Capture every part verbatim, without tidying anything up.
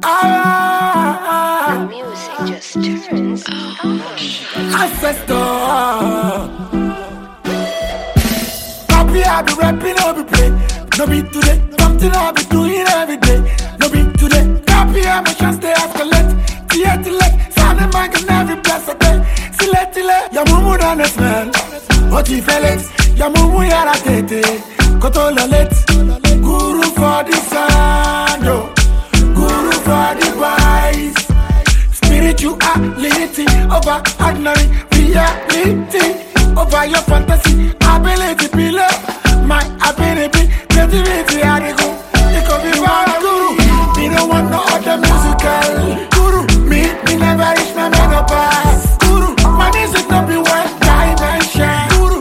Ah, the music just turns on. Ancestor. Happy I be rapping, I be play. No be today, something I be doing every day. No be today, happy I'm a chance to escalate. Tietile, sound the man can every blessed day. Siletile, ya mumu dan the smell. Oti Felix, ya mumu ya la tete. Kotola let, guru for the sound, yo. Guru for the wise. Spirituality over ordinary reality. Over your fantasy, ability below. My ability, creativity, I dey go. It could be for a guru. Me don't want no other musical guru. Me, me never reach my menopause. Guru, my music don't be one dimension. Guru,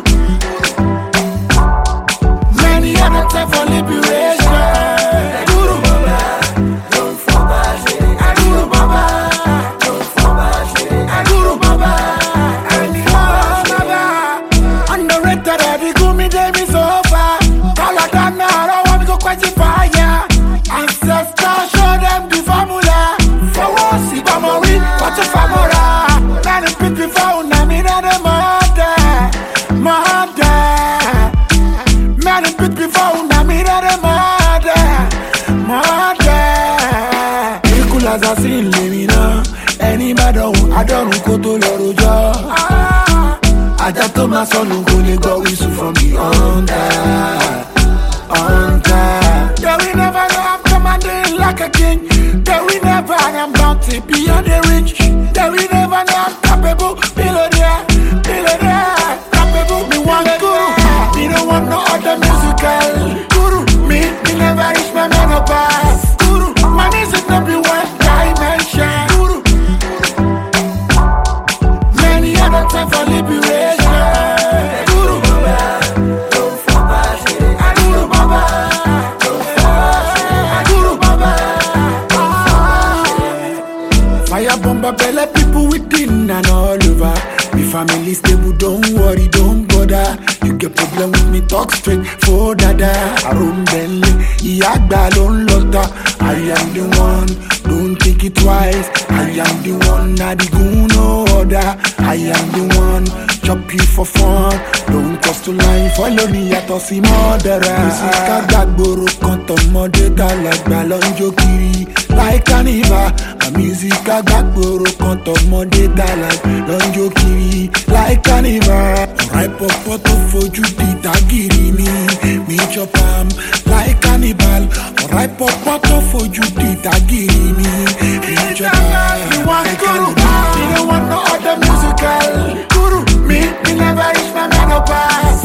many other time for liberation. Guru, don't fall back. Guru Baba, don't fall back. Guru Baba, and the Baba. Underrated, the gumi dey me so far. Call a down now, I don't want me go quench fire. Ancestors show them the formula. For what see Bamori, what a famora. Many people found I mean the mother, mother. Many people found I mean the mother, mother. Nicolas has seen me now. Anybody I don't go to Loroja. I just told my son who go go whistle from the under, under. That we never know I'm commanding like a king. That we never know I'm bounty beyond the reach. That we never know I'm capable, billionaire, billionaire, capable. Me one guru, me don't want no other musical guru. Me, me never reach my menopause. Guru, my music don't be one dimension. Guru, many other time for liberation. Guru Baba, don't fall back. Guru Baba, don't fall back. Guru Baba, don't fall back. Fire bomber belly people within and all over. Me family stable, don't worry, don't bother. You get problem with me, talk straight for dada. Arum Bentley, Iyagba don't lotta. I am the one, don't think it twice. I am the one, not the goon no other. I am the one, chop you for fun. Don't cost to line, follow me at Ossi Murderer. Music a gagboro, kanto modeta like Balonjo Kiri. Like Carnival, my music a gagboro, kanto modeta like Balonjo Kiri. Like Carnival, right pop to foju di tagiri ni. Me chop am like Cannibal. Right pop to foju di tagiri ni. Me chop am. Me want guru, me don't want no other musical guru. Me, me never reach my menopause.